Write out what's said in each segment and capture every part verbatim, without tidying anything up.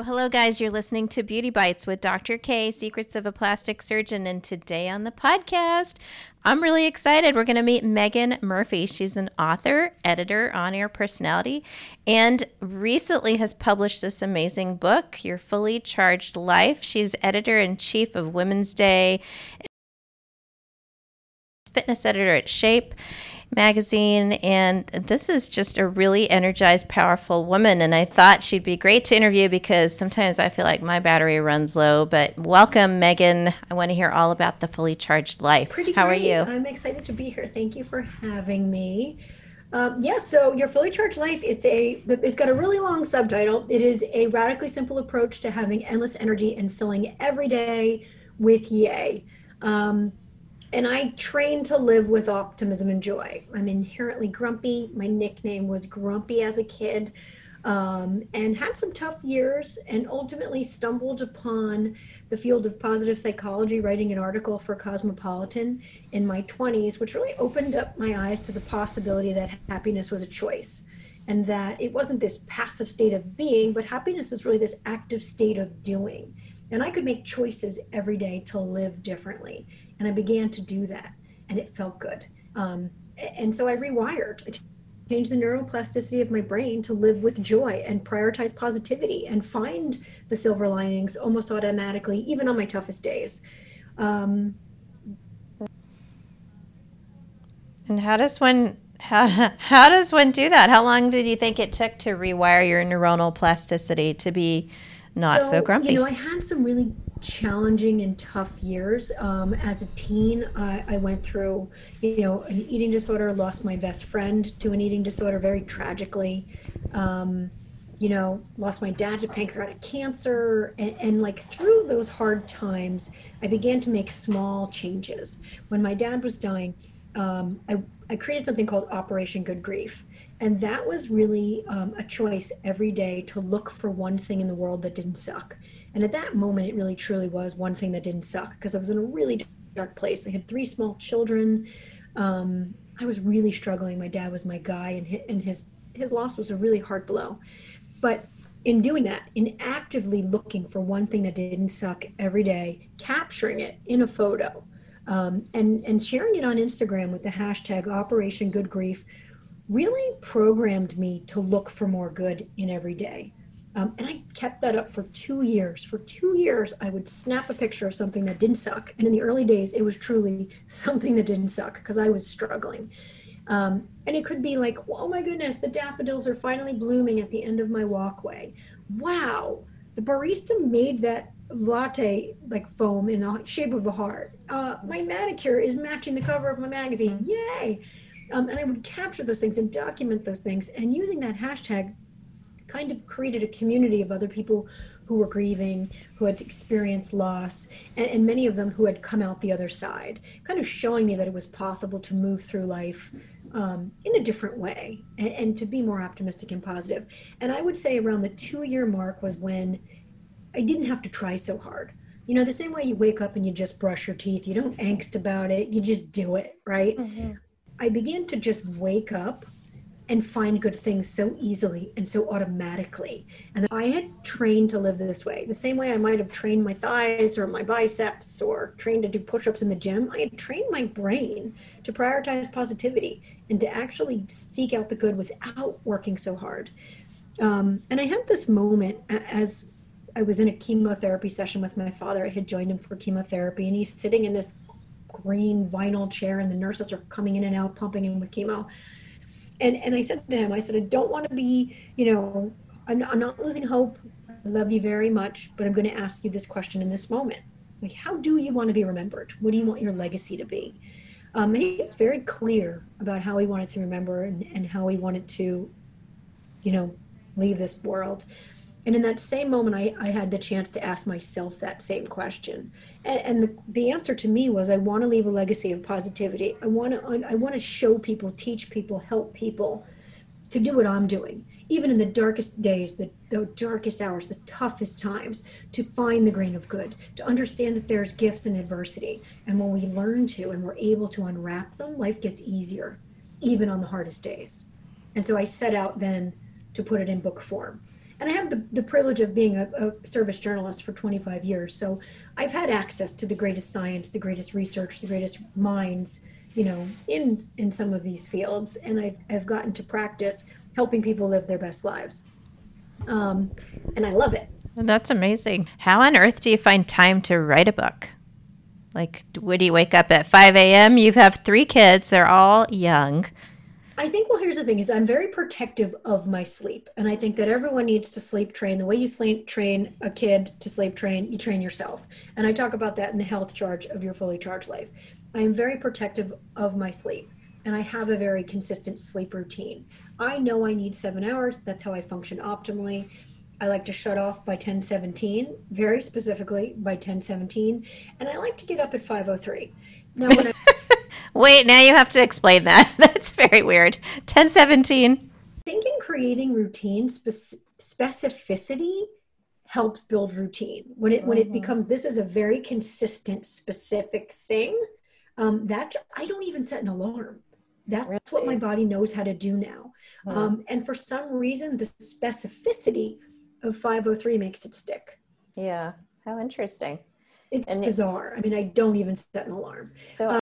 hello, guys. You're listening to Beauty Bites with Doctor K, Secrets of a Plastic Surgeon. And today on the podcast, I'm really excited. We're going to meet Megan Murphy. She's an author, editor, on-air personality, and recently has published this amazing book, Your Fully Charged Life. She's editor-in-chief of Women's Day, fitness editor at Shape magazine, and this is just a really energized, powerful woman, and I thought she'd be great to interview because sometimes I feel like my battery runs low. But welcome, Megan. I want to hear all about the Fully Charged Life. Pretty How great. are you? I'm excited to be here. Thank you for having me. Um, yeah, so Your Fully Charged Life, it's a it's got a really long subtitle. It is a radically simple approach to having endless energy and filling every day with yay. Um, and I train to live with optimism and joy. I'm inherently grumpy. My nickname was Grumpy as a kid, um, and had some tough years, and ultimately stumbled upon the field of positive psychology, writing an article for Cosmopolitan in my twenties, which really opened up my eyes to the possibility that happiness was a choice, and that it wasn't this passive state of being, but happiness is really this active state of doing. And I could make choices every day to live differently. And I began to do that, and it felt good. Um, and so I rewired. I changed the neuroplasticity of my brain to live with joy and prioritize positivity and find the silver linings almost automatically, even on my toughest days. Um, and how does one how, how does one do that? How long did you think it took to rewire your neuronal plasticity to be not so, so grumpy? You know, I had some really challenging and tough years. Um, as a teen, I, I went through, you know, an eating disorder, lost my best friend to an eating disorder very tragically. Um, you know, lost my dad to pancreatic cancer. And, and like through those hard times, I began to make small changes. When my dad was dying, um, I, I created something called Operation Good Grief. And that was really um, a choice every day to look for one thing in the world that didn't suck. And at that moment, it really truly was one thing that didn't suck, because I was in a really dark place. I had three small children. Um, I was really struggling. My dad was my guy, and his, and his his loss was a really hard blow. But in doing that, in actively looking for one thing that didn't suck every day, capturing it in a photo, um, and and sharing it on Instagram with the hashtag Operation Good Grief, really programmed me to look for more good in every day. Um, and I kept that up for two years. For two years, I would snap a picture of something that didn't suck. And in the early days, it was truly something that didn't suck because I was struggling. Um, and it could be like, oh my goodness, the daffodils are finally blooming at the end of my walkway. Wow, the barista made that latte like foam in the shape of a heart. Uh, my manicure is matching the cover of my magazine. Yay! Um, and I would capture those things and document those things. And using that hashtag, kind of created a community of other people who were grieving, who had experienced loss, and, and many of them who had come out the other side, kind of showing me that it was possible to move through life um, in a different way, and, and to be more optimistic and positive. And I would say around the two-year mark was when I didn't have to try so hard. You know, the same way you wake up and you just brush your teeth, you don't angst about it, you just do it, right? Mm-hmm. I began to just wake up and find good things so easily and so automatically. And I had trained to live this way. The same way I might have trained my thighs or my biceps or trained to do push-ups in the gym, I had trained my brain to prioritize positivity and to actually seek out the good without working so hard. Um, and I had this moment as I was in a chemotherapy session with my father. I had joined him for chemotherapy, and he's sitting in this green vinyl chair, and the nurses are coming in and out, pumping him with chemo. And and I said to him, I said, I don't want to be, you know, I'm, I'm not losing hope. I love you very much, but I'm going to ask you this question in this moment. Like, how do you want to be remembered? What do you want your legacy to be? Um, and he was very clear about how he wanted to remember, and, and how he wanted to, you know, leave this world. And in that same moment, I, I had the chance to ask myself that same question. And, and the, the answer to me was, I want to leave a legacy of positivity. I want to I want to show people, teach people, help people to do what I'm doing, even in the darkest days, the, the darkest hours, the toughest times, to find the grain of good, to understand that there's gifts in adversity. And when we learn to and we're able to unwrap them, life gets easier, even on the hardest days. And so I set out then to put it in book form. And I have the, the privilege of being a, a service journalist for twenty-five years. So I've had access to the greatest science, the greatest research, the greatest minds, you know, in in some of these fields. And I've, I've gotten to practice helping people live their best lives. Um, and I love it. That's amazing. How on earth do you find time to write a book? Like, would you wake up at five a.m.? You have three kids. They're all young. I think, well, here's the thing is I'm very protective of my sleep. And I think that everyone needs to sleep train. The way you sleep train a kid to sleep train, you train yourself. And I talk about that in the health charge of Your Fully Charged Life. I am very protective of my sleep. And I have a very consistent sleep routine. I know I need seven hours. That's how I function optimally. I like to shut off by ten seventeen, very specifically by ten seventeen. And I like to get up at five oh three. Now, when I Wait, now you have to explain that. That's very weird. ten seventeen. I think in creating routine, spec- specificity helps build routine. When it mm-hmm. when it becomes, this is a very consistent, specific thing, um, that I don't even set an alarm. That's really? What my body knows how to do now. Mm-hmm. Um, and for some reason, the specificity of five oh three makes it stick. Yeah. How interesting. It's and bizarre. It, I mean, I don't even set an alarm. So um,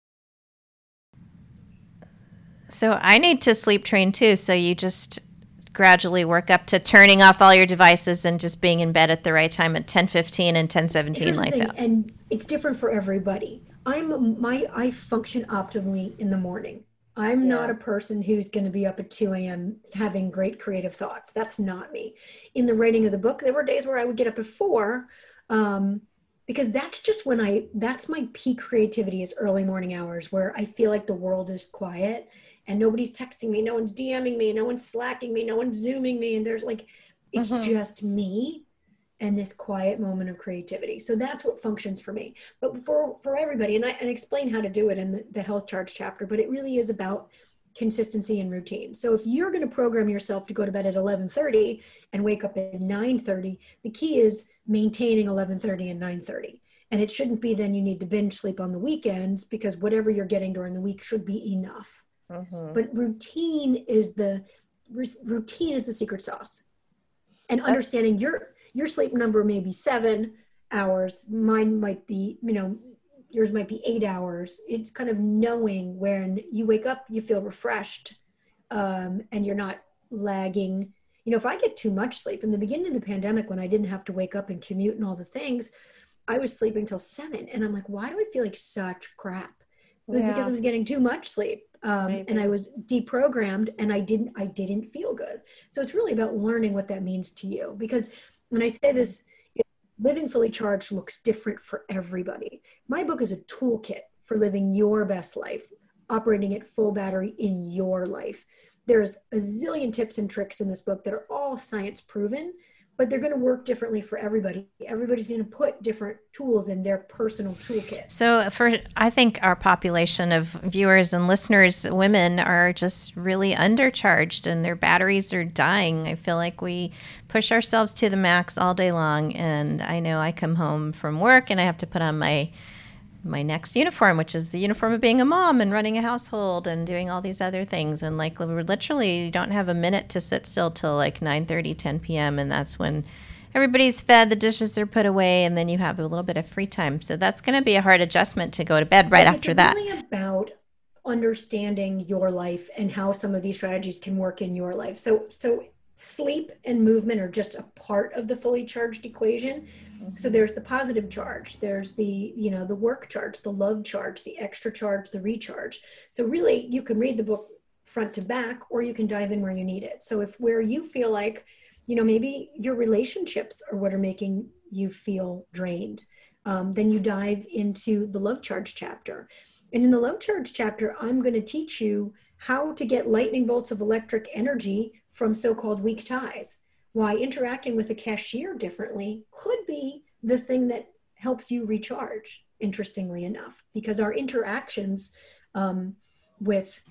So I need to sleep train too. So you just gradually work up to turning off all your devices and just being in bed at the right time at ten fifteen and ten seventeen lights out. And it's different for everybody. I'm my I function optimally in the morning. I'm yeah. not a person who's going to be up at two a.m. having great creative thoughts. That's not me. In the writing of the book, there were days where I would get up at four, um, because that's just when I, that's my peak creativity is early morning hours where I feel like the world is quiet. And nobody's texting me, no one's DMing me, no one's slacking me, no one's Zooming me. And there's like, it's mm-hmm. just me and this quiet moment of creativity. So that's what functions for me. But for, for everybody, and I and explain how to do it in the, the health charge chapter, but it really is about consistency and routine. So if you're going to program yourself to go to bed at eleven thirty and wake up at nine thirty, the key is maintaining eleven thirty and nine thirty. And it shouldn't be then you need to binge sleep on the weekends because whatever you're getting during the week should be enough. Mm-hmm. But routine is the routine is the secret sauce. And That's, understanding your your sleep number may be seven hours, mine might be, you know, yours might be eight hours. It's kind of knowing when you wake up, you feel refreshed, um, and you're not lagging. You know, if I get too much sleep in the beginning of the pandemic, when I didn't have to wake up and commute and all the things, I was sleeping till seven, and I'm like, why do I feel like such crap? It was yeah. because I was getting too much sleep. Um, and I was deprogrammed and I didn't, I didn't feel good. So it's really about learning what that means to you. Because when I say this, living fully charged looks different for everybody. My book is a toolkit for living your best life, operating at full battery in your life. There's a zillion tips and tricks in this book that are all science proven, but they're going to work differently for everybody. Everybody's going to put different tools in their personal toolkit. So for, I think our population of viewers and listeners, women are just really undercharged and their batteries are dying. I feel like we push ourselves to the max all day long. And I know I come home from work and I have to put on my my next uniform, which is the uniform of being a mom and running a household and doing all these other things. And like we're literally, you don't have a minute to sit still till like nine thirty, ten p.m. And that's when everybody's fed, the dishes are put away, and then you have a little bit of free time. So that's going to be a hard adjustment to go to bed right but after that. It's really about understanding your life and how some of these strategies can work in your life. So, so sleep and movement are just a part of the fully charged equation. So there's the positive charge, there's the, you know, the work charge, the love charge, the extra charge, the recharge. So really you can read the book front to back, or you can dive in where you need it. So if where you feel like, you know, maybe your relationships are what are making you feel drained, um, then you dive into the love charge chapter. And in the love charge chapter, I'm going to teach you how to get lightning bolts of electric energy from so-called weak ties. Why interacting with a cashier differently could be the thing that helps you recharge, interestingly enough, because our interactions um, with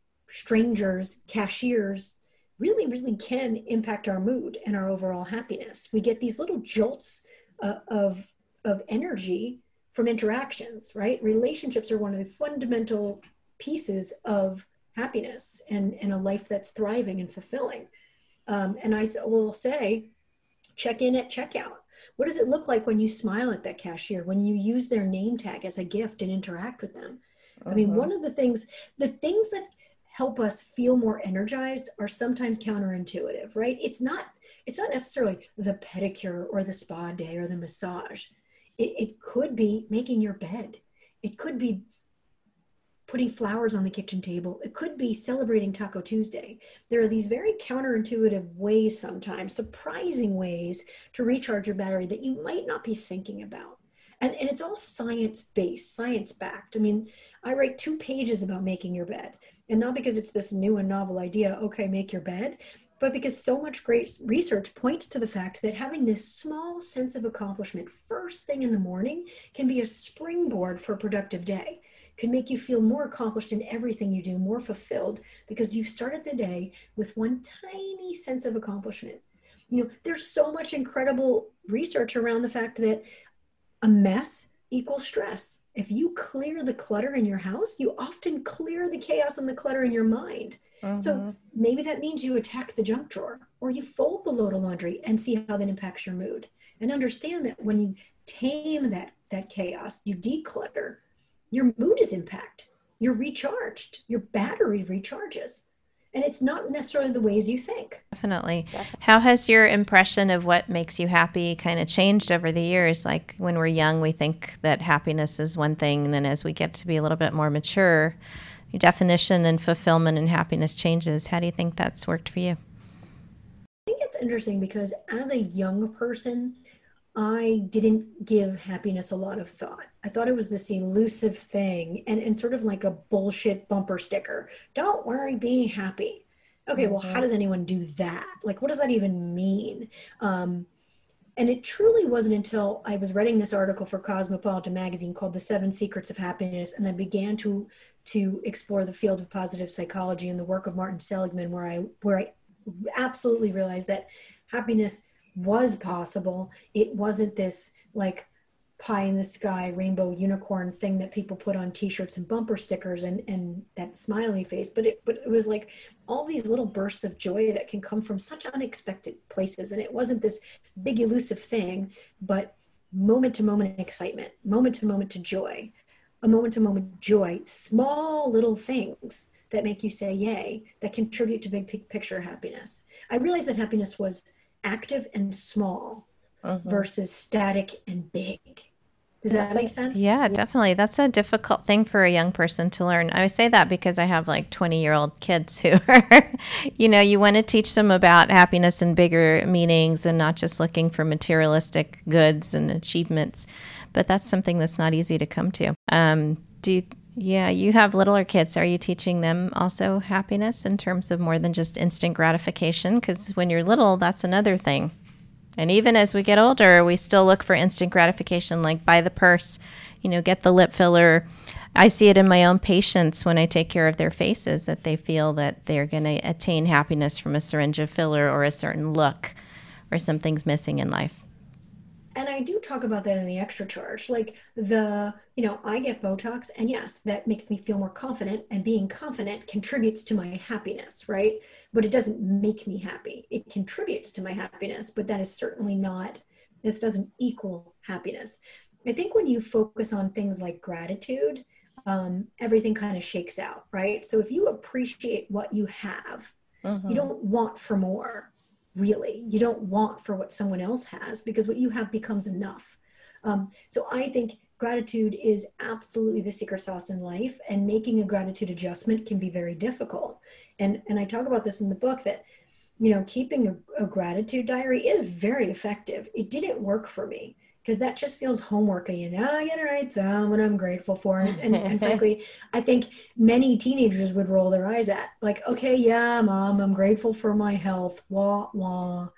strangers, cashiers, really, really can impact our mood and our overall happiness. We get these little jolts uh, of, of energy from interactions, right? Relationships are one of the fundamental pieces of happiness and, and a life that's thriving and fulfilling. Um, and I will say, Check in at checkout. What does it look like when you smile at that cashier, when you use their name tag as a gift and interact with them? I mean, one of the things, the things that help us feel more energized are sometimes counterintuitive, right? It's not, it's not necessarily the pedicure or the spa day or the massage. It, it could be making your bed. It could be putting flowers on the kitchen table. It could be celebrating Taco Tuesday. There are these very counterintuitive ways sometimes, surprising ways to recharge your battery that you might not be thinking about. And, and it's all science-based, science-backed. I mean, I write two pages about making your bed. And not because it's this new and novel idea, okay, make your bed, but because so much great research points to the fact that having this small sense of accomplishment first thing in the morning can be a springboard for a productive day. Can make you feel more accomplished in everything you do, more fulfilled, because you've started the day with one tiny sense of accomplishment. You know, there's so much incredible research around the fact that a mess equals stress. If you clear the clutter in your house, you often clear the chaos and the clutter in your mind. Mm-hmm. So maybe that means you attack the junk drawer, or you fold the load of laundry and see how that impacts your mood. And understand that when you tame that, that chaos, you declutter, your mood is impacted. You're recharged. Your battery recharges. And it's not necessarily the ways you think. Definitely. Definitely. How has your impression of what makes you happy kind of changed over the years? Like when we're young, we think that happiness is one thing. And then as we get to be a little bit more mature, your definition and fulfillment and happiness changes. How do you think that's worked for you? I think it's interesting because as a young person, I didn't give happiness a lot of thought. I thought it was this elusive thing and, and sort of like a bullshit bumper sticker. Don't worry, be happy. Okay, mm-hmm. Well, how does anyone do that? Like, what does that even mean? Um, and it truly wasn't until I was writing this article for Cosmopolitan magazine called The Seven Secrets of Happiness, and I began to to explore the field of positive psychology and the work of Martin Seligman, where I where I absolutely realized that happiness was possible. It wasn't this like pie in the sky, rainbow unicorn thing that people put on t-shirts and bumper stickers and, and that smiley face. But it, but it was like all these little bursts of joy that can come from such unexpected places. And it wasn't this big elusive thing, but moment to moment excitement, moment to moment to joy, a moment to moment joy, small little things that make you say, yay, that contribute to big picture happiness. I realized that happiness was active and small mm-hmm. versus static and big. Does that make sense? Yeah, definitely. That's a difficult thing for a young person to learn. I say that because I have like twenty year old kids who are, you know, you want to teach them about happiness and bigger meanings and not just looking for materialistic goods and achievements. But that's something that's not easy to come to. Um, do you, yeah, you have littler kids. Are you teaching them also happiness in terms of more than just instant gratification? Because when you're little, that's another thing. And even as we get older, we still look for instant gratification, like buy the purse, you know, get the lip filler. I see it in my own patients when I take care of their faces, that they feel that they're going to attain happiness from a syringe of filler or a certain look or something's missing in life. And I do talk about that in the extra charge, like the, you know, I get Botox and yes, that makes me feel more confident, and being confident contributes to my happiness, right? But it doesn't make me happy. It contributes to my happiness, but that is certainly not, this doesn't equal happiness. I think when you focus on things like gratitude, um, everything kind of shakes out, right? So if you appreciate what you have, mm-hmm. you don't want for more. Really, you don't want for what someone else has, because what you have becomes enough. Um, so I think gratitude is absolutely the secret sauce in life, and making a gratitude adjustment can be very difficult. And, and I talk about this in the book that, you know, keeping a, a gratitude diary is very effective. It didn't work for me because that just feels homeworky, you know, I gotta write down what I'm grateful for. And, and, and frankly, I think many teenagers would roll their eyes at, like, okay, yeah, mom, I'm grateful for my health, wah, wah.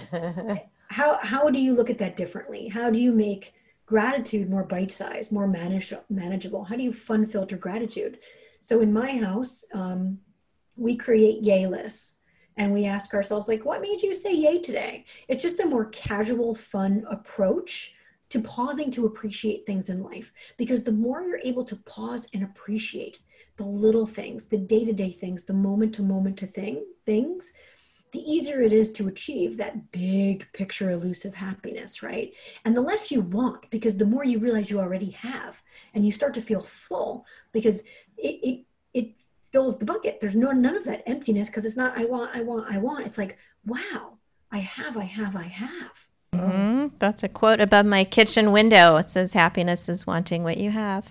How, how do you look at that differently? How do you make gratitude more bite-sized, more manage, manageable? How do you fun filter gratitude? So in my house, um, we create yay lists. And we ask ourselves, like, what made you say yay today? It's just a more casual, fun approach to pausing to appreciate things in life. Because the more you're able to pause and appreciate the little things, the day-to-day things, the moment-to-moment to thing things, the easier it is to achieve that big picture elusive happiness, right? And the less you want, because the more you realize you already have, and you start to feel full, because it it it fills the bucket. There's no none of that emptiness, because it's not I want, I want, I want. It's like, wow, I have, I have, I have. Mm-hmm. That's a quote above my kitchen window. It says, happiness is wanting what you have.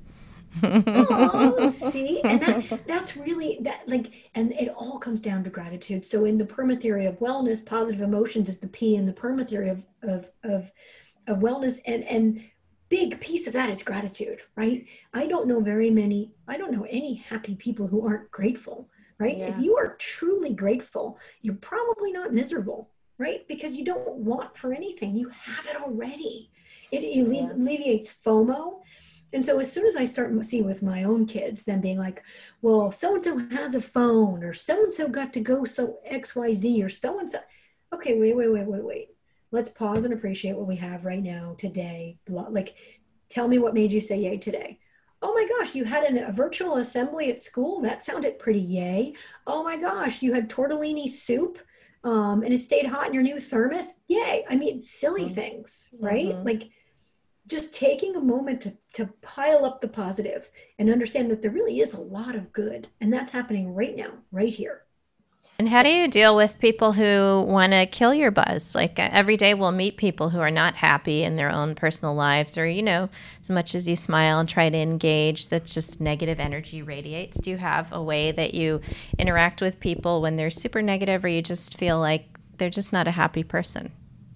Oh, see, and that that's really that like, and it all comes down to gratitude. So in the PERMA theory of wellness, positive emotions is the P in the PERMA theory of of of, of wellness, and and big piece of that is gratitude, right? I don't know very many, I don't know any happy people who aren't grateful, right? Yeah. If you are truly grateful, you're probably not miserable, right? Because you don't want for anything, you have it already. It, it Yeah. alleviates FOMO. And so as soon as I start to see with my own kids, them being like, well, so-and-so has a phone, or so-and-so got to go so X Y Z, or so-and-so. Okay, wait, wait, wait, wait, wait. Let's pause and appreciate what we have right now, today. Like, tell me what made you say yay today. Oh my gosh, you had an, a virtual assembly at school? That sounded pretty yay. Oh my gosh, you had tortellini soup um, and it stayed hot in your new thermos? Yay. I mean, silly mm-hmm. things, right? Mm-hmm. Like, just taking a moment to, to pile up the positive and understand that there really is a lot of good. And that's happening right now, right here. And how do you deal with people who want to kill your buzz? Like every day we'll meet people who are not happy in their own personal lives, or, you know, as much as you smile and try to engage, that just negative energy radiates. Do you have a way that you interact with people when they're super negative, or you just feel like they're just not a happy person?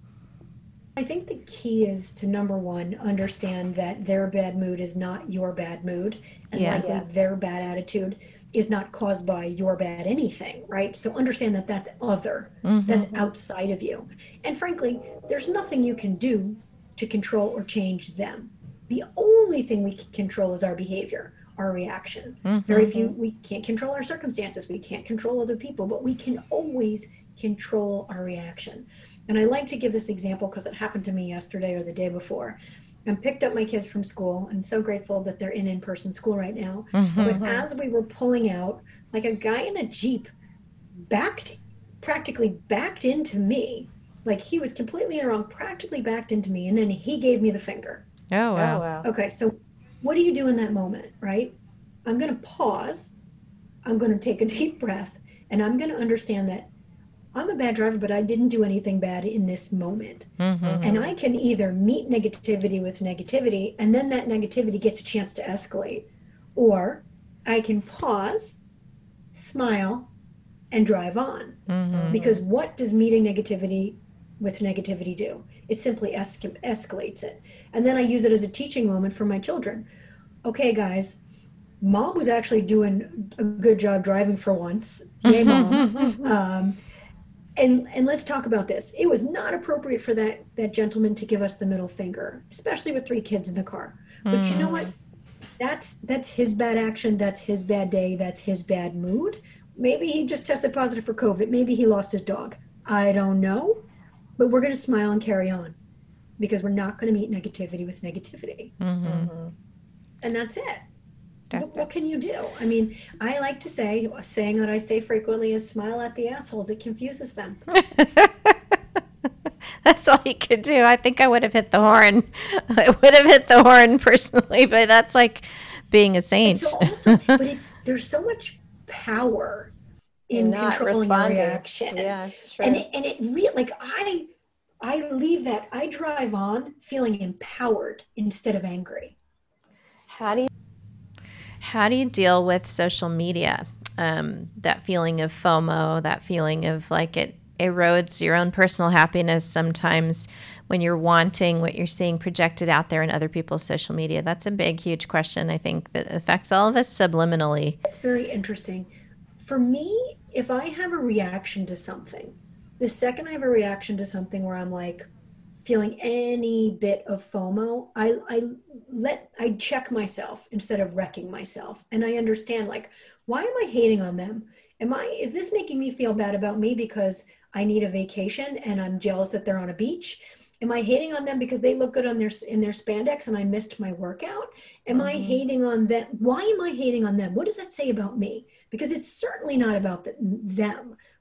I think the key is to, number one, understand that their bad mood is not your bad mood, and yeah. likely yeah. their bad attitude is not caused by your bad anything, right? So understand that that's other, mm-hmm. that's outside of you. And frankly, there's nothing you can do to control or change them. The only thing we can control is our behavior, our reaction. Mm-hmm. Very few, we can't control our circumstances, we can't control other people, but we can always control our reaction. And I like to give this example because it happened to me yesterday or the day before. I picked up my kids from school. I'm so grateful that they're in in-person school right now. Mm-hmm. But as we were pulling out, like a guy in a Jeep backed, practically backed into me. Like he was completely in the wrong, practically backed into me. And then he gave me the finger. Oh, wow. Oh, wow. Okay, so what do you do in that moment, right? I'm going to pause. I'm going to take a deep breath. And I'm going to understand that I'm a bad driver, but I didn't do anything bad in this moment. Mm-hmm. And I can either meet negativity with negativity, and then that negativity gets a chance to escalate, or I can pause, smile, and drive on. Mm-hmm. Because what does meeting negativity with negativity do? It simply es- escalates it. And then I use it as a teaching moment for my children. Okay, guys, mom was actually doing a good job driving for once. Yay, mom. um, And and let's talk about this. It was not appropriate for that, that gentleman to give us the middle finger, especially with three kids in the car. But mm. you know what? That's that's his bad action. That's his bad day. That's his bad mood. Maybe he just tested positive for COVID. Maybe he lost his dog. I don't know. But we're going to smile and carry on, because we're not going to meet negativity with negativity. Mm-hmm. And that's it. What, what can you do? I mean, I like to say, a saying that I say frequently is smile at the assholes. It confuses them. That's all you could do. I think I would have hit the horn. I would have hit the horn personally, but that's like being a saint. So also, but it's there's so much power in controlling your reaction. Yeah, sure. And it, and it really, like I, I leave that, I drive on feeling empowered instead of angry. How do you How do you deal with social media? Um, that feeling of FOMO, that feeling of like it erodes your own personal happiness sometimes when you're wanting what you're seeing projected out there in other people's social media. That's a big, huge question, I think, that affects all of us subliminally. It's very interesting. For me, if I have a reaction to something, the second I have a reaction to something where I'm like, feeling any bit of FOMO, I, I let, I check myself instead of wrecking myself. And I understand, like, why am I hating on them? Am I, is this making me feel bad about me because I need a vacation and I'm jealous that they're on a beach? Am I hating on them because they look good on their, in their spandex and I missed my workout? Am mm-hmm. I hating on them? Why am I hating on them? What does that say about me? Because it's certainly not about the, them,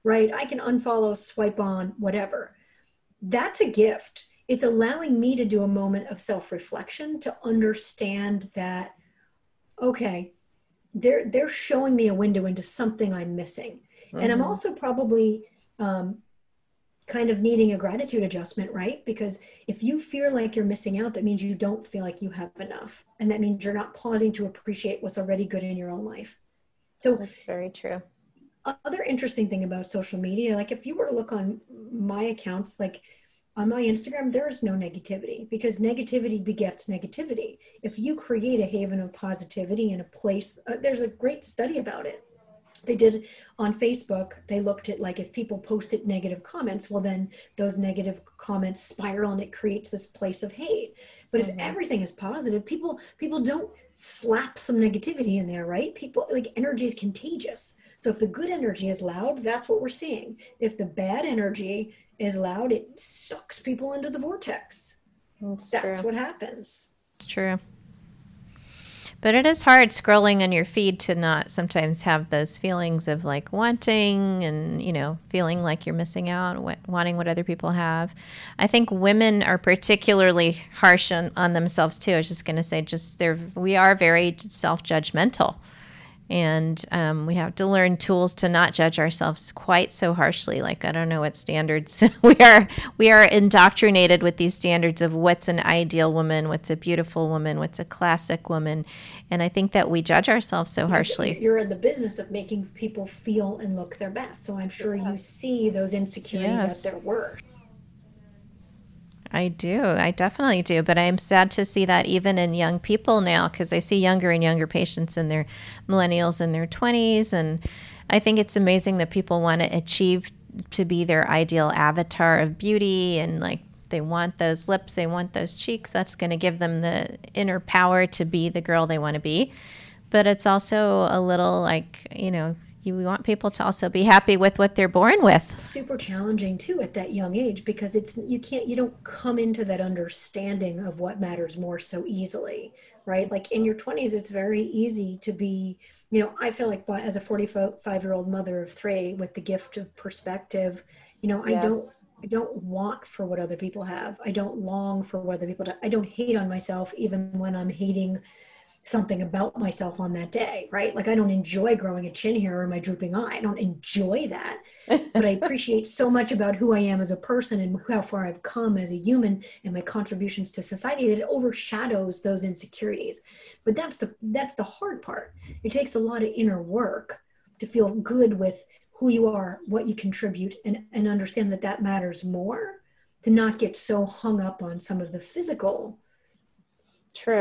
right? I can unfollow, swipe on, whatever. That's a gift. It's allowing me to do a moment of self-reflection to understand that, okay, they're they're showing me a window into something I'm missing. And I'm Mm-hmm. also probably um, kind of needing a gratitude adjustment, right? Because if you feel like you're missing out, that means you don't feel like you have enough. And that means you're not pausing to appreciate what's already good in your own life. So That's very true. other interesting thing about social media, like if you were to look on my accounts, like on my Instagram, there is no negativity because negativity begets negativity. If you create a haven of positivity in a place, uh, there's a great study about it. They did on Facebook, they looked at like if people posted negative comments, well, then those negative comments spiral and it creates this place of hate. But if Mm-hmm. everything is positive, people people don't slap some negativity in there, right? People like energy is contagious. So if the good energy is loud, that's what we're seeing. If the bad energy is loud, it sucks people into the vortex. That's That's true. what happens. It's true. But it is hard scrolling on your feed to not sometimes have those feelings of like wanting and, you know, feeling like you're missing out, wanting what other people have. I think women are particularly harsh on, on themselves too. I was just going to say, just they're, we are very self judgmental. And um, we have to learn tools to not judge ourselves quite so harshly. Like, I don't know what standards we are. We are indoctrinated with these standards of what's an ideal woman, what's a beautiful woman, what's a classic woman, and I think that we judge ourselves so Because harshly. you're in the business of making people feel and look their best. So I'm sure you Yes. see those insecurities at Yes. their worst. I do. I definitely do. But I'm sad to see that even in young people now, because I see younger and younger patients in their millennials in their twenties. And I think it's amazing that people want to achieve to be their ideal avatar of beauty. And like they want those lips, they want those cheeks. That's going to give them the inner power to be the girl they want to be. But it's also a little like, you know, you want people to also be happy with what they're born with. Super challenging too at that young age because it's you can't you don't come into that understanding of what matters more so easily, right? Like in your twenties it's very easy to be, you know, I feel like as a forty-five year old mother of three with the gift of perspective, you know, I don't Yes. I don't want for what other people have. I don't long for what other people do. I don't hate on myself even when I'm hating something about myself on that day, right? Like I don't enjoy growing a chin hair or my drooping eye. I don't enjoy that. But I appreciate so much about who I am as a person and how far I've come as a human and my contributions to society that it overshadows those insecurities. But that's the that's the hard part. It takes a lot of inner work to feel good with who you are, what you contribute, and, and understand that that matters more, to not get so hung up on some of the physical. True.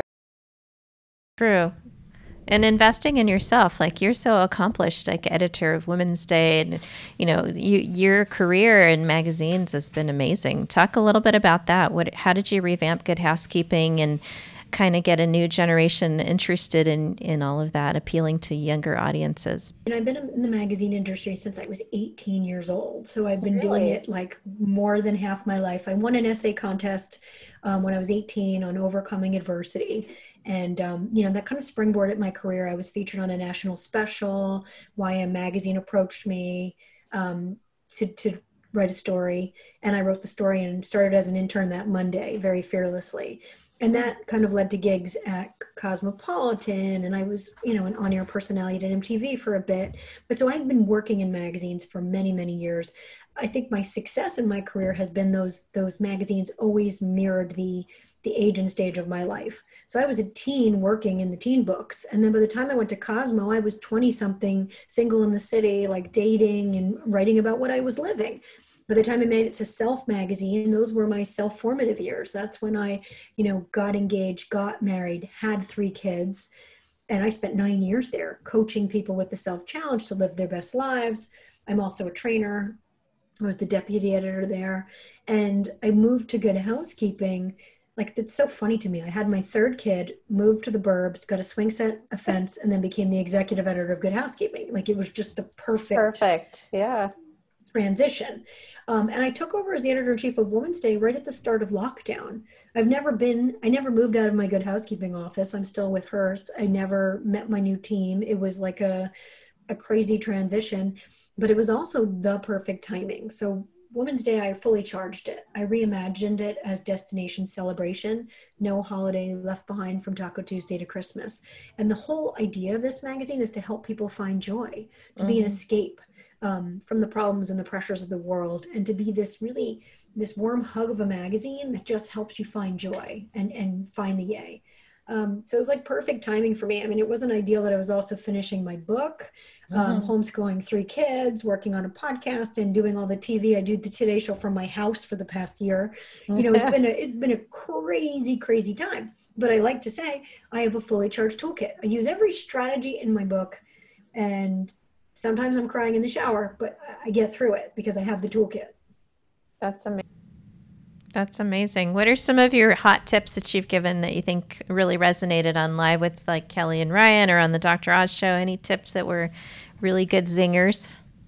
True. And investing in yourself, like you're so accomplished, like editor of Women's Day, and you know, you, your career in magazines has been amazing. Talk a little bit about that. What, how did you revamp Good Housekeeping and kind of get a new generation interested in in all of that, appealing to younger audiences? And I've been in the magazine industry since I was eighteen years old. So I've been doing Really? it like more than half my life. I won an essay contest um, when I was eighteen on overcoming adversity. And, um, you know, that kind of springboarded my career. I was featured on a national special. Y M Magazine approached me um, to, to write a story. And I wrote the story and started as an intern that Monday, very fearlessly. And that kind of led to gigs at Cosmopolitan, and I was, you know, an on-air personality at M T V for a bit. But so I've been working in magazines for many, many years. I think my success in my career has been those those magazines always mirrored the the age and stage of my life. So I was a teen working in the teen books, and then by the time I went to Cosmo, I was twenty something, single in the city, like dating and writing about what I was living. By the time I made it to Self magazine, those were my self-formative years. That's when I, you know, got engaged, got married, had three kids. And I spent nine years there coaching people with the self-challenge to live their best lives. I'm also a trainer. I was the deputy editor there. And I moved to Good Housekeeping. Like, it's so funny to me. I had my third kid, moved to the burbs, got a swing set offense, and then became the executive editor of Good Housekeeping. Like, it was just the perfect Perfect. Yeah. transition. Um, and I took over as the editor-in-chief of Women's Day right at the start of lockdown. I've never been, I never moved out of my Good Housekeeping office. I'm still with hers. I never met my new team. It was like a, a crazy transition. but it was also the perfect timing. So Women's Day, I fully charged it. I reimagined it as destination celebration, no holiday left behind from Taco Tuesday to Christmas. And the whole idea of this magazine is to help people find joy, to be an Mm-hmm. escape um, from the problems and the pressures of the world, and to be this really, this warm hug of a magazine that just helps you find joy and, and find the yay. Um, so it was like perfect timing for me. I mean, it wasn't ideal that I was also finishing my book, um, Mm-hmm. homeschooling three kids, working on a podcast, and doing all the T V. I do the Today Show from my house for the past year. You know, it's been a it's been a crazy, crazy time. But I like to say I have a fully charged toolkit. I use every strategy in my book, and sometimes I'm crying in the shower, but I get through it because I have the toolkit. That's amazing. That's amazing. What are some of your hot tips that you've given that you think really resonated on Live with like Kelly and Ryan or on the Doctor Oz show? Any tips that were really good zingers?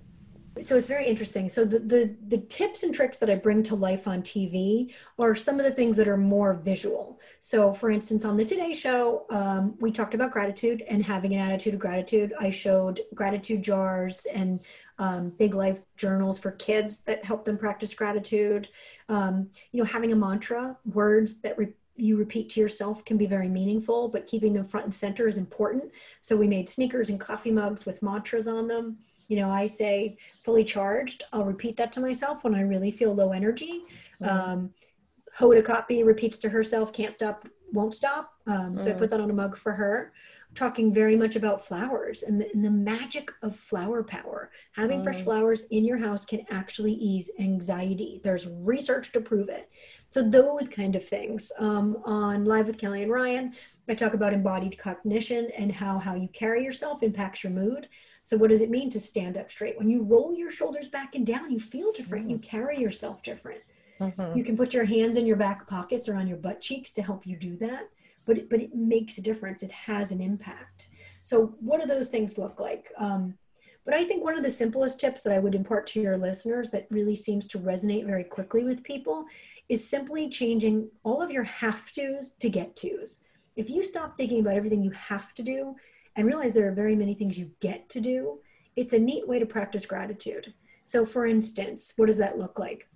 So it's very interesting. So the, the the tips and tricks that I bring to life on T V are some of the things that are more visual. So for instance, on the Today Show, um, we talked about gratitude and having an attitude of gratitude. I showed gratitude jars and um, big life journals for kids that help them practice gratitude. Um, you know, having a mantra, words that re- you repeat to yourself can be very meaningful, but keeping them front and center is important. So we made sneakers and coffee mugs with mantras on them. You know, I say fully charged. I'll repeat that to myself when I really feel low energy. Mm. Um, Hoda Kotb repeats to herself, can't stop, won't stop. Um, so I Mm. put that on a mug for her. Talking very much about flowers and the, and the magic of flower power. Having fresh Mm. flowers in your house can actually ease anxiety. There's research to prove it. So those kind of things. Um, on Live with Kelly and Ryan, I talk about embodied cognition and how how you carry yourself impacts your mood. So what does it mean to stand up straight? When you roll your shoulders back and down, you feel different. You Mm. carry yourself different. Mhm. You can put your hands in your back pockets or on your butt cheeks to help you do that. But it, but it makes a difference. It has an impact. So what do those things look like? Um, but I think one of the simplest tips that I would impart to your listeners that really seems to resonate very quickly with people is simply changing all of your have tos to get tos. If you stop thinking about everything you have to do and realize there are very many things you get to do, it's a neat way to practice gratitude. So for instance, what does that look like?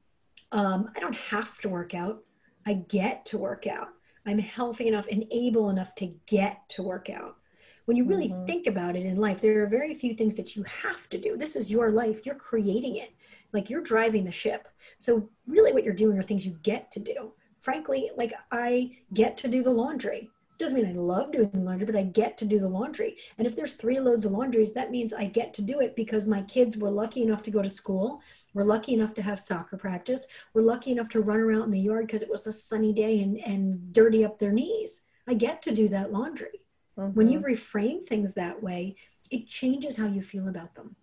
Um, I don't have to work out. I get to work out. I'm healthy enough and able enough to get to work out. When you really Mhm. think about it in life, there are very few things that you have to do. This is your life. You're creating it. Like you're driving the ship. So really what you're doing are things you get to do. Frankly, like I get to do the laundry. Doesn't mean I love doing the laundry, but I get to do the laundry. And if there's three loads of laundries, that means I get to do it because my kids were lucky enough to go to school. We're lucky enough to have soccer practice. We're lucky enough to run around in the yard because it was a sunny day and, and dirty up their knees. I get to do that laundry. When you Mhm. reframe things that way, it changes how you feel about them.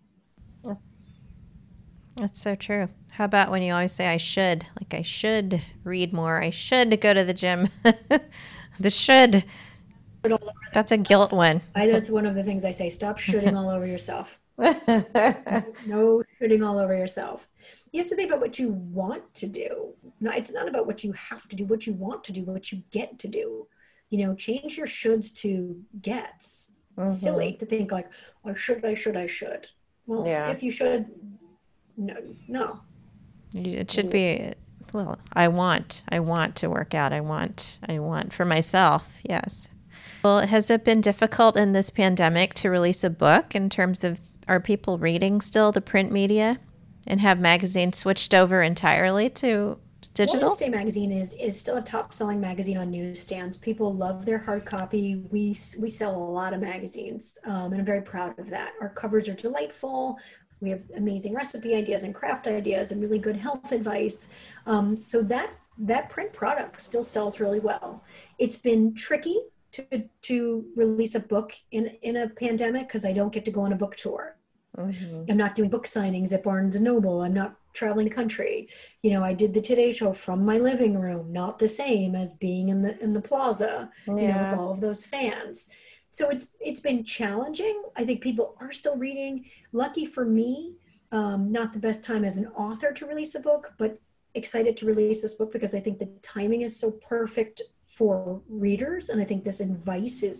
That's so true. How about when you always say, I should, like I should read more, I should go to the gym. The should, that's a guilt one. I, that's one of the things I say, stop shooting all over yourself. No, no shooting all over yourself. You have to think about what you want to do. No, it's not about what you have to do, what you want to do, what you get to do. You know, change your shoulds to gets. Silly Mhm. to think like, I should, I should, I should. Well, Yeah. if you should, no, no. It should be, well, I want, I want to work out. I want, I want for myself. Yes. Well, has it been difficult in this pandemic to release a book in terms of, are people reading still the print media and have magazines switched over entirely to Women's digital? Day magazine is is still a top selling magazine on newsstands. People love their hard copy. We we sell a lot of magazines, um, and I'm very proud of that. Our covers are delightful. We have amazing recipe ideas and craft ideas and really good health advice. Um, so that that print product still sells really well. It's been tricky to to release a book in in a pandemic because I don't get to go on a book tour. Mm-hmm. I'm not doing book signings at Barnes and Noble. I'm not traveling the country. You know, I did the Today Show from my living room, not the same as being in the in the plaza, you know, with Yeah. all of those fans. So it's it's been challenging. I think people are still reading. Lucky for me, um, not the best time as an author to release a book, but excited to release this book because I think the timing is so perfect for readers. And I think this advice is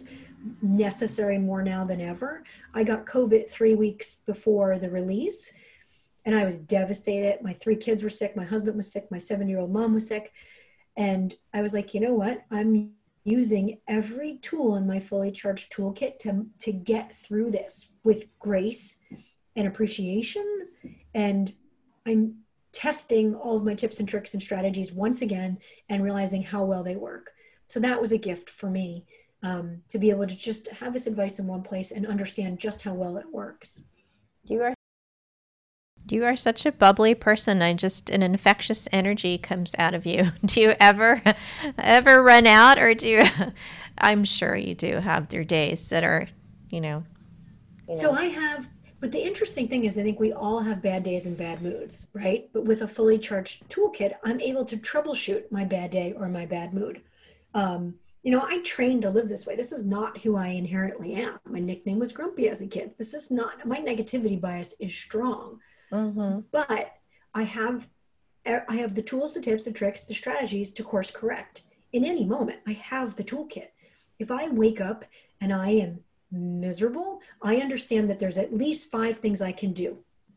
necessary more now than ever. I got COVID three weeks before the release, and I was devastated. My three kids were sick. My husband was sick. My seven-year-old mom was sick. And I was like, you know what? I'm using every tool in my fully charged toolkit to, to get through this with grace and appreciation. And I'm testing all of my tips and tricks and strategies once again and realizing how well they work. So that was a gift for me, um, to be able to just have this advice in one place and understand just how well it works. You are You are such a bubbly person. I just, an infectious energy comes out of you. Do you ever, ever run out, or do you, I'm sure you do have your days that are, you know. You know. So I have, but the interesting thing is I think we all have bad days and bad moods, right? But with a fully charged toolkit, I'm able to troubleshoot my bad day or my bad mood. Um, you know, I trained to live this way. This is not who I inherently am. My nickname was Grumpy as a kid. This is not, my negativity bias is strong. Mm-hmm. But I have, I have the tools, the tips, the tricks, the strategies to course correct. In any moment, I have the toolkit. If I wake up and I am miserable, I understand that there's at least five things I can do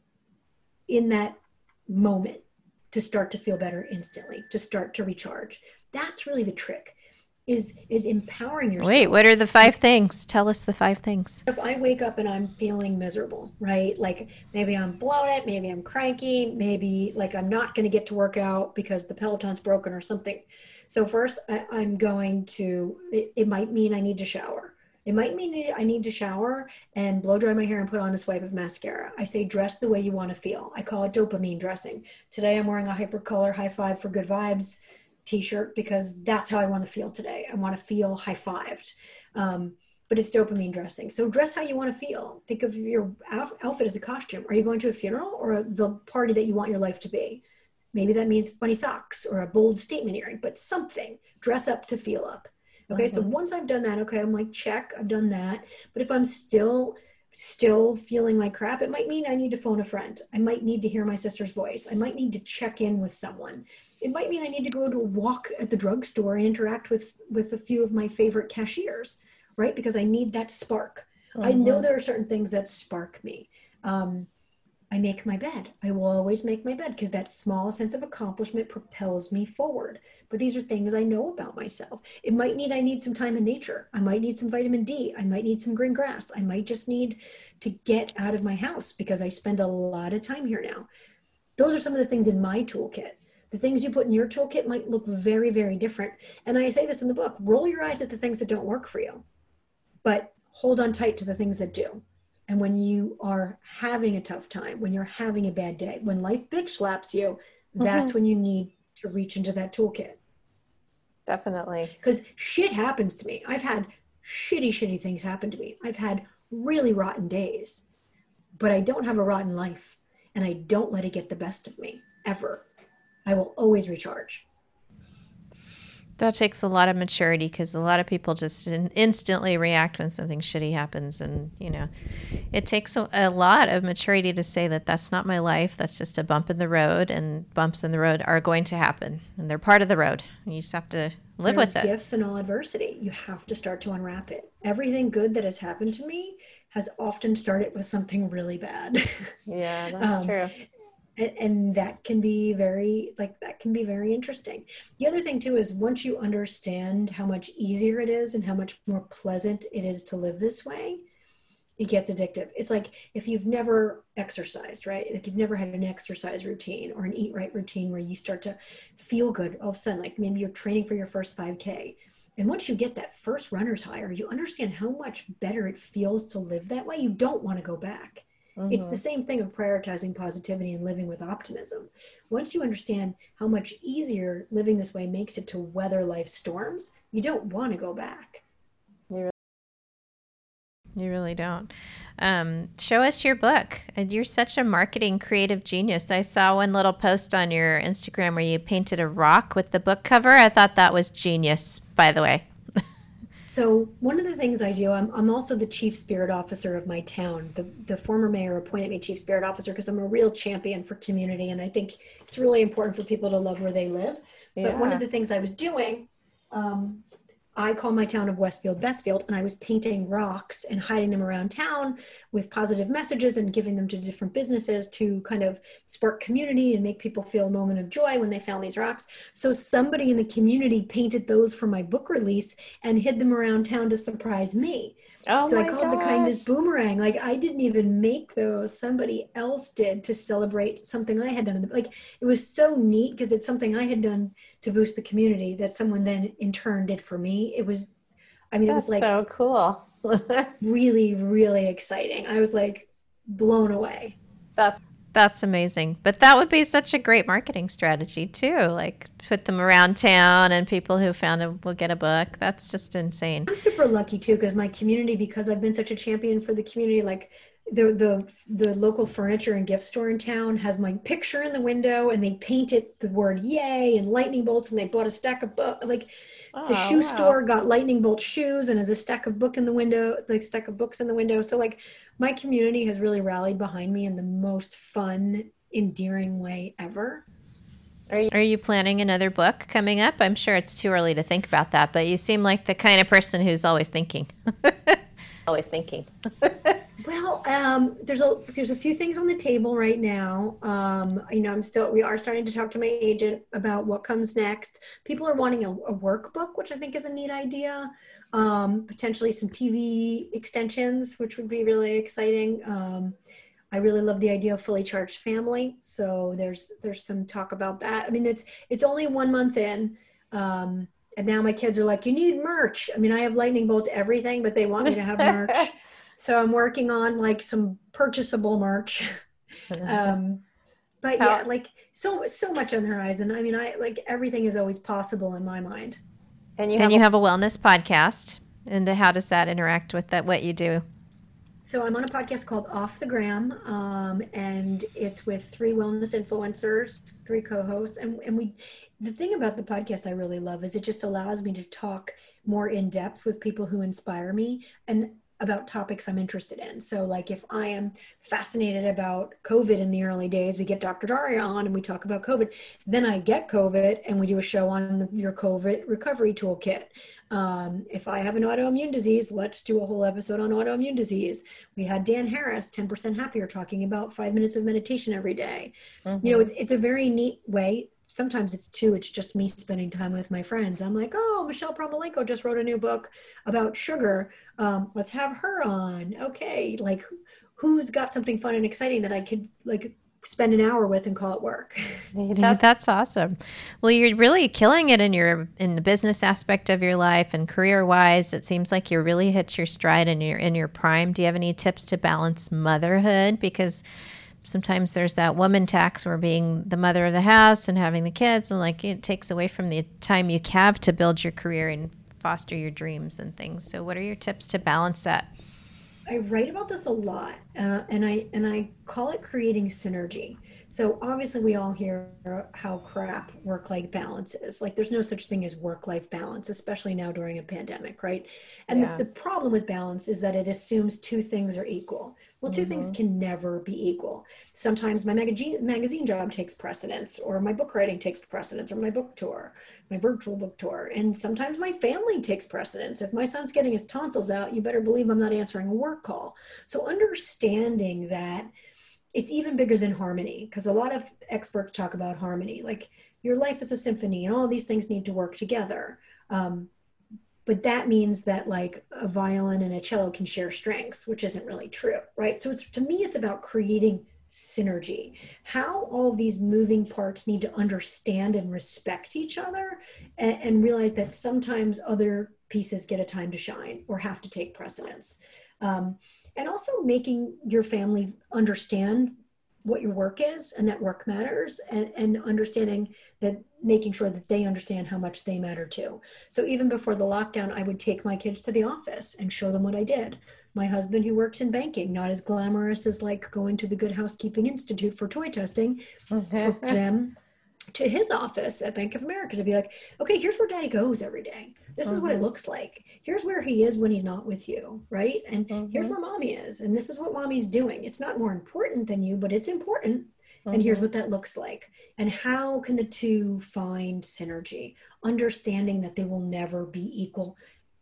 in that moment to start to feel better instantly, to start to recharge. That's really the trick. Is is empowering yourself. Wait, what are the five things? Tell us the five things. If I wake up and I'm feeling miserable, right? Like maybe I'm bloated, maybe I'm cranky, maybe like I'm not going to get to work out because the Peloton's broken or something. So first I, I'm going to, it, it might mean I need to shower. It might mean I need to shower and blow dry my hair and put on a swipe of mascara. I say dress the way you want to feel. I call it dopamine dressing. Today I'm wearing a Hypercolor High Five for Good Vibes t-shirt because that's how I want to feel today. I want to feel high-fived, um, but it's dopamine dressing. So dress how you want to feel. Think of your outfit as a costume. Are you going to a funeral or the party that you want your life to be? Maybe that means funny socks or a bold statement earring, but something. Dress up to feel up. Okay, mm-hmm. So once I've done that, okay, I'm like, check, I've done that. But if I'm still still feeling like crap, it might mean I need to phone a friend. I might need to hear my sister's voice. I might need to check in with someone. It might mean I need to go to a walk at the drugstore and interact with, with a few of my favorite cashiers, right? Because I need that spark. Mm-hmm. I know there are certain things that spark me. Um, I make my bed. I will always make my bed because that small sense of accomplishment propels me forward. But these are things I know about myself. It might need, I need some time in nature. I might need some vitamin D. I might need some green grass. I might just need to get out of my house because I spend a lot of time here now. Those are some of the things in my toolkit. The things you put in your toolkit might look very, very different. And I say this in the book, roll your eyes at the things that don't work for you, but hold on tight to the things that do. And when you are having a tough time, when you're having a bad day, when life bitch slaps you, that's mm-hmm. when you need to reach into that toolkit. Definitely. Because shit happens to me. I've had shitty, shitty things happen to me. I've had really rotten days, but I don't have a rotten life. And I don't let it get the best of me, ever. I will always recharge. That takes a lot of maturity because a lot of people just in, instantly react when something shitty happens. And, you know, it takes a, a lot of maturity to say that that's not my life. That's just a bump in the road, and bumps in the road are going to happen and they're part of the road. And you just have to live There's with it. Gifts in all adversity. You have to start to unwrap it. Everything good that has happened to me has often started with something really bad. Yeah, that's um, true. And, and that can be very, like, that can be very interesting. The other thing too is once you understand how much easier it is and how much more pleasant it is to live this way, it gets addictive. It's like if you've never exercised, right? Like you've never had an exercise routine or an eat right routine where you start to feel good all of a sudden, like maybe you're training for your first five K. And once you get that first runner's high, or you understand how much better it feels to live that way, you don't want to go back. Mm-hmm. It's the same thing of prioritizing positivity and living with optimism. Once you understand how much easier living this way makes it to weather life's storms, you don't want to go back. You You really don't. Um, show us your book. And you're such a marketing creative genius. I saw one little post on your Instagram where you painted a rock with the book cover. I thought that was genius, by the way. So one of the things I do, I'm, I'm also the chief spirit officer of my town. The, the former mayor appointed me chief spirit officer because I'm a real champion for community. And I think it's really important for people to love where they live. Yeah. But one of the things I was doing, um, I call my town of Westfield Bestfield, and I was painting rocks and hiding them around town with positive messages and giving them to different businesses to kind of spark community and make people feel a moment of joy when they found these rocks. So somebody in the community painted those for my book release and hid them around town to surprise me. Oh so I my called the gosh. kindness boomerang. Like, I didn't even make those. Somebody else did to celebrate something I had done. In the, like, it was so neat because it's something I had done to boost the community that someone then in turn did for me. It was, I mean, That's it was like so cool. really, really exciting. I was like blown away. That's That's amazing. But that would be such a great marketing strategy too. Like put them around town and people who found them will get a book. That's just insane. I'm super lucky too, because my community, because I've been such a champion for the community, like the the the local furniture and gift store in town has my picture in the window, and they painted the word "yay" and lightning bolts, and they bought a stack of book. Like oh, the shoe wow. store got lightning bolt shoes, and has a stack of book in the window, like stack of books in the window. So like my community has really rallied behind me in the most fun, endearing way ever. Are you, are you planning another book coming up? I'm sure it's too early to think about that, but you seem like the kind of person who's always thinking. Always thinking. Well, um, there's a there's a few things on the table right now. Um, you know, I'm still we are starting to talk to my agent about what comes next. People are wanting a, a workbook, which I think is a neat idea. Um, potentially some T V extensions, which would be really exciting. Um, I really love the idea of fully charged family, so there's there's some talk about that. I mean, it's it's only one month in. Um, And now my kids are like, you need merch. I mean, I have lightning bolt everything, but they want me to have merch. So I'm working on like some purchasable merch. Um, but How- yeah, like so, so much on the horizon. I mean, I like everything is always possible in my mind. And you have, And you a- have a wellness podcast. And how does that interact with that, what you do? So I'm on a podcast called Off the Gram, um, and it's with three wellness influencers, three co-hosts, and, and we. The thing about the podcast I really love is it just allows me to talk more in depth with people who inspire me and about topics I'm interested in. So like if I am fascinated about COVID in the early days, we get Doctor Daria on and we talk about COVID. Then I get COVID and we do a show on the, your COVID recovery toolkit. Um, if I have an autoimmune disease, let's do a whole episode on autoimmune disease. We had Dan Harris, ten percent Happier, talking about five minutes of meditation every day. Mm-hmm. You know, it's it's a very neat way. Sometimes it's two, it's just me spending time with my friends. I'm like, oh, Michelle Promolenko just wrote a new book about sugar. Um, let's have her on. Okay. Like who's got something fun and exciting that I could like spend an hour with and call it work. That's, That's awesome. Well, you're really killing it in your in the business aspect of your life and career wise. It seems like you really hit your stride and you're in your prime. Do you have any tips to balance motherhood? Because sometimes there's that woman tax where being the mother of the house and having the kids and like it takes away from the time you have to build your career and foster your dreams and things. So what are your tips to balance that? I write about this a lot, uh, and I and I call it creating synergy. So obviously we all hear how crap work-life balance is. Like there's no such thing as work-life balance, especially now during a pandemic, right? And Yeah. the, the problem with balance is that it assumes two things are equal. Well, two Mm-hmm. things can never be equal. Sometimes my magazine magazine job takes precedence, or my book writing takes precedence, or my book tour, my virtual book tour. And sometimes my family takes precedence. If my son's getting his tonsils out, you better believe I'm not answering a work call. So understanding that it's even bigger than harmony, because a lot of experts talk about harmony, like your life is a symphony and all of these things need to work together. Um, but that means that like a violin and a cello can share strengths, which isn't really true, right? So it's, to me, it's about creating synergy, how all of these moving parts need to understand and respect each other, and, and realize that sometimes other pieces get a time to shine or have to take precedence. Um, and also making your family understand what your work is and that work matters, and, and understanding that, making sure that they understand how much they matter too. So even before the lockdown, I would take my kids to the office and show them what I did. My husband, who works in banking, not as glamorous as like going to the Good Housekeeping Institute for toy testing, took them to his office at Bank of America to be like, okay, here's where daddy goes every day. This is what it looks like. Here's where he is when he's not with you, right? And Mhm. here's where mommy is. And this is what mommy's doing. It's not more important than you, but it's important. and here's what that looks like. And how can the two find synergy, understanding that they will never be equal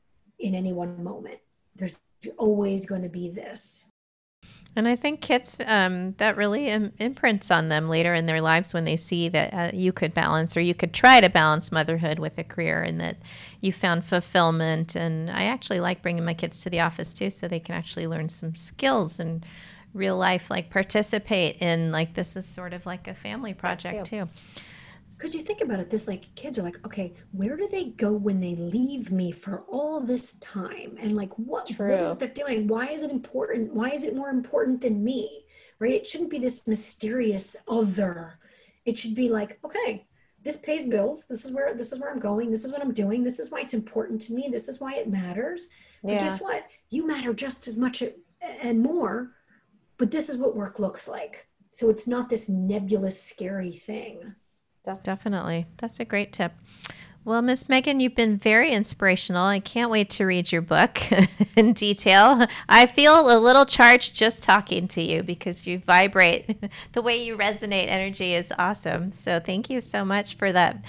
in any one moment. There's always going to be this. And I think kids, um, that really Im- imprints on them later in their lives when they see that uh, you could balance, or you could try to balance motherhood with a career, and that you found fulfillment. And I actually like bringing my kids to the office too, so they can actually learn some skills and real life, like participate in, like, this is sort of like a family project too. Because you think about it, this, like, kids are like, okay, where do they go when they leave me for all this time? And like, what, what is it they're doing? Why is it important? Why is it more important than me? Right? It shouldn't be this mysterious other. It should be like, okay, this pays bills. This is where, this is where I'm going. This is what I'm doing. This is why it's important to me. This is why it matters. Yeah. But guess what? You matter just as much and more, but this is what work looks like. So it's not this nebulous, scary thing. Definitely. That's a great tip. Well, Miss Megan, you've been very inspirational. I can't wait to read your book in detail. I feel a little charged just talking to you because you vibrate. The way you resonate energy is awesome. So thank you so much for that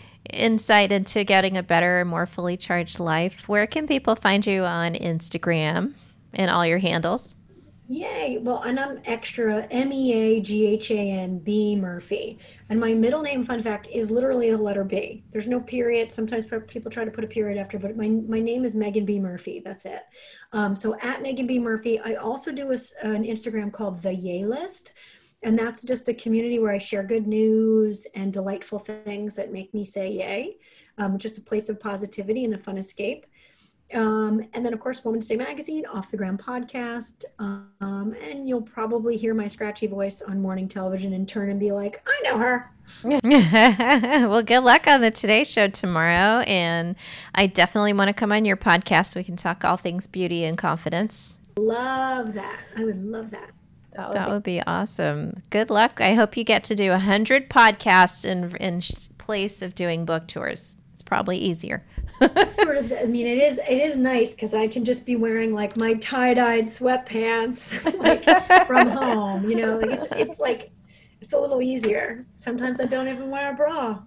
insight into getting a better, more fully charged life. Where can people find you on Instagram and all your handles? Yay. Well, and I'm extra, M E A G H A N B Murphy. And my middle name, fun fact, is literally the letter B. There's no period. Sometimes people try to put a period after, but my, my name is Megan B. Murphy. That's it. Um, so at Megan B. Murphy, I also do a, an Instagram called The Yay List. And that's just a community where I share good news and delightful things that make me say yay. Um, just a place of positivity and a fun escape. Um, and then, of course, Woman's Day Magazine, Off the Ground podcast. Um, and you'll probably hear my scratchy voice on morning television and turn and be like, I know her. Well, good luck on the Today Show tomorrow. And I definitely want to come on your podcast so we can talk all things beauty and confidence. Love that. I would love that. That would, that be-, would be awesome. Good luck. I hope you get to do one hundred podcasts in, in place of doing book tours. It's probably easier. Sort of, I mean, it is it is nice because I can just be wearing like my tie-dyed sweatpants like from home, you know, like it's it's like it's a little easier. Sometimes I don't even wear a bra.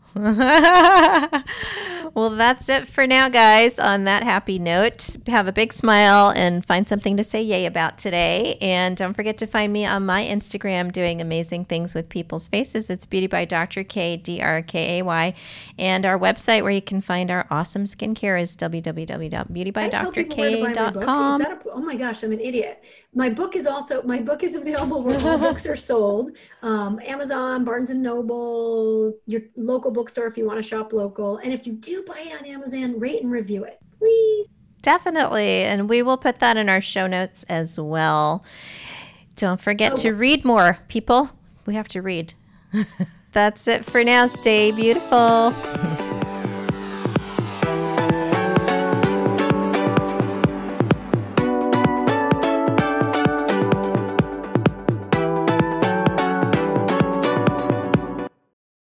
Well, that's it for now, guys. On that happy note, have a big smile and find something to say yay about today. And don't forget to find me on my Instagram doing amazing things with people's faces. It's Beauty by Doctor K, D R K A Y. And our website where you can find our awesome skincare is w w w dot beauty by doctor k dot com. Oh my gosh, I'm an idiot. My book is also, my book is available where all books are sold. Um, Amazon, Barnes and Noble, your local bookstore if you want to shop local. And if you do buy it on Amazon, rate and review it, please. Definitely. And we will put that in our show notes as well. Don't forget oh. to read more, people. We have to read. That's it for now. Stay beautiful.